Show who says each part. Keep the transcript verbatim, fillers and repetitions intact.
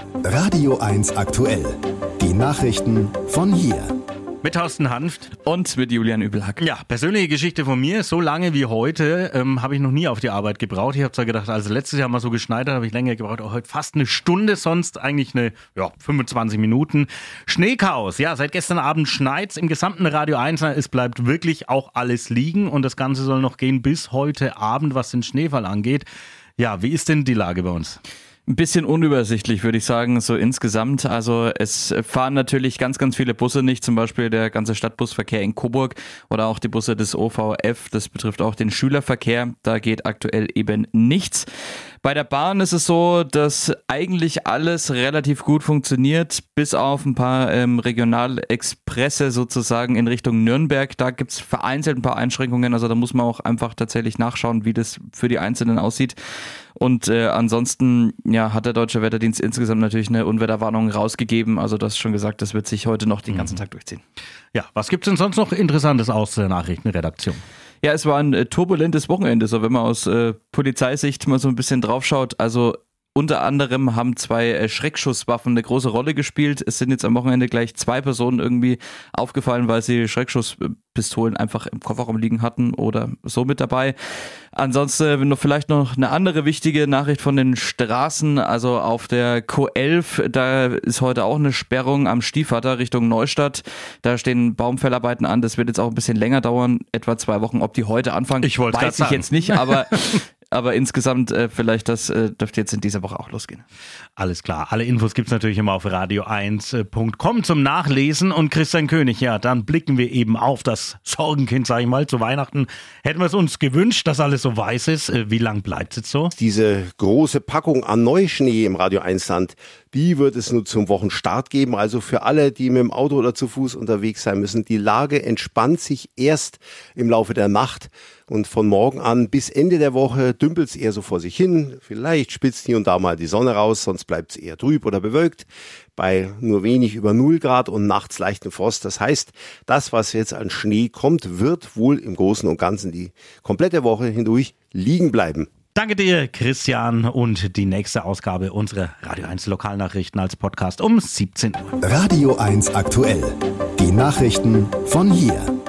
Speaker 1: Radio eins aktuell. Die Nachrichten von hier.
Speaker 2: Mit Thorsten Hanft
Speaker 3: und mit Julian Übelhack.
Speaker 2: Ja, persönliche Geschichte von mir. So lange wie heute ähm, habe ich noch nie auf die Arbeit gebraucht. Ich habe zwar gedacht, also letztes Jahr mal so geschneit, habe ich länger gebraucht. Auch heute fast eine Stunde, sonst eigentlich eine ja, fünfundzwanzig Minuten. Schneechaos. Ja, seit gestern Abend schneit's im gesamten Radio eins. Es bleibt wirklich auch alles liegen und das Ganze soll noch gehen bis heute Abend, was den Schneefall angeht. Ja, wie ist denn die Lage bei uns?
Speaker 3: Ein bisschen unübersichtlich, würde ich sagen, so insgesamt. Also es fahren natürlich ganz, ganz viele Busse nicht, zum Beispiel der ganze Stadtbusverkehr in Coburg oder auch die Busse des O V F. Das betrifft auch den Schülerverkehr. Da geht aktuell eben nichts. Bei der Bahn ist es so, dass eigentlich alles relativ gut funktioniert, bis auf ein paar ähm, Regionalexpresse sozusagen in Richtung Nürnberg. Da gibt's vereinzelt ein paar Einschränkungen, also da muss man auch einfach tatsächlich nachschauen, wie das für die Einzelnen aussieht. Und äh, ansonsten ja, hat der Deutsche Wetterdienst insgesamt natürlich eine Unwetterwarnung rausgegeben. Also das ist schon gesagt, das wird sich heute noch den ganzen Tag durchziehen.
Speaker 2: Ja, was gibt's denn sonst noch Interessantes aus der Nachrichtenredaktion?
Speaker 3: Ja, es war ein äh, turbulentes Wochenende, so wenn man aus äh, Polizeisicht mal so ein bisschen draufschaut. Also unter anderem haben zwei äh, Schreckschusswaffen eine große Rolle gespielt. Es sind jetzt am Wochenende gleich zwei Personen irgendwie aufgefallen, weil sie Schreckschusspistolen einfach im Kofferraum liegen hatten oder so mit dabei. Ansonsten noch vielleicht noch eine andere wichtige Nachricht von den Straßen. Also auf der Q elf, da ist heute auch eine Sperrung am Stiefvater Richtung Neustadt. Da stehen Baumfellarbeiten an. Das wird jetzt auch ein bisschen länger dauern, etwa zwei Wochen. Ob die heute anfangen,
Speaker 2: ich wollte
Speaker 3: weiß ich
Speaker 2: sagen.
Speaker 3: jetzt nicht, aber Aber insgesamt äh, vielleicht, das äh, dürfte jetzt in dieser Woche auch losgehen.
Speaker 2: Alles klar. Alle Infos gibt's natürlich immer auf radio eins punkt com zum Nachlesen. Und Christian König, ja, dann blicken wir eben auf das Sorgenkind, sag ich mal, zu Weihnachten. Hätten wir es uns gewünscht, dass alles so weiß ist. Wie lang bleibt es jetzt so?
Speaker 4: Diese große Packung an Neuschnee im Radio eins Land, die wird es nur zum Wochenstart geben. Also für alle, die mit dem Auto oder zu Fuß unterwegs sein müssen. Die Lage entspannt sich erst im Laufe der Nacht. Und von morgen an bis Ende der Woche dümpelt es eher so vor sich hin. Vielleicht spitzt hier und da mal die Sonne raus, sonst bleibt es eher trüb oder bewölkt. Bei nur wenig über null Grad und nachts leichten Frost. Das heißt, das, was jetzt an Schnee kommt, wird wohl im Großen und Ganzen die komplette Woche hindurch liegen bleiben.
Speaker 2: Danke dir, Christian. Und die nächste Ausgabe unserer Radio eins Lokalnachrichten als Podcast um siebzehn Uhr.
Speaker 1: Radio eins aktuell. Die Nachrichten von hier.